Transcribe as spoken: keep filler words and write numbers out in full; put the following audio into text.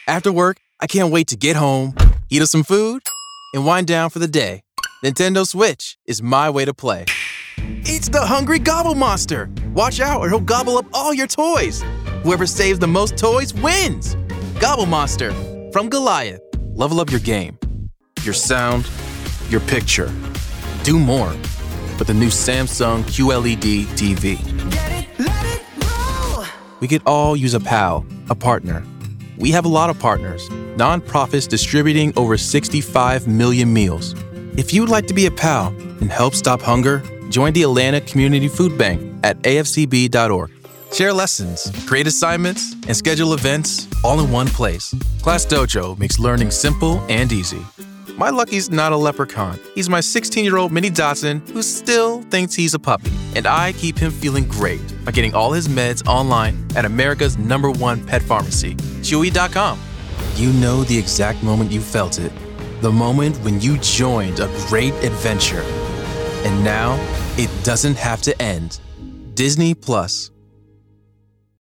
After work, I can't wait to get home, eat up some food, and wind down for the day. Nintendo Switch is my way to play. It's the Hungry Gobble Monster! Watch out or he'll gobble up all your toys! Whoever saves the most toys wins! Gobble Monster from Goliath. Level up your game, your sound, your picture. Do more with the new Samsung Q L E D T V. We could all use a pal, a partner. We have a lot of partners, nonprofits distributing over sixty-five million meals. If you'd like to be a pal and help stop hunger, join the Atlanta Community Food Bank at A F C B dot org. Share lessons, create assignments, and schedule events all in one place. Class Dojo makes learning simple and easy. My Lucky's not a leprechaun. He's my sixteen-year-old mini Dachshund who still thinks he's a puppy. And I keep him feeling great by getting all his meds online at America's number one pet pharmacy, Chewy dot com. You know the exact moment you felt it. The moment when you joined a great adventure. And now, it doesn't have to end. Disney Plus.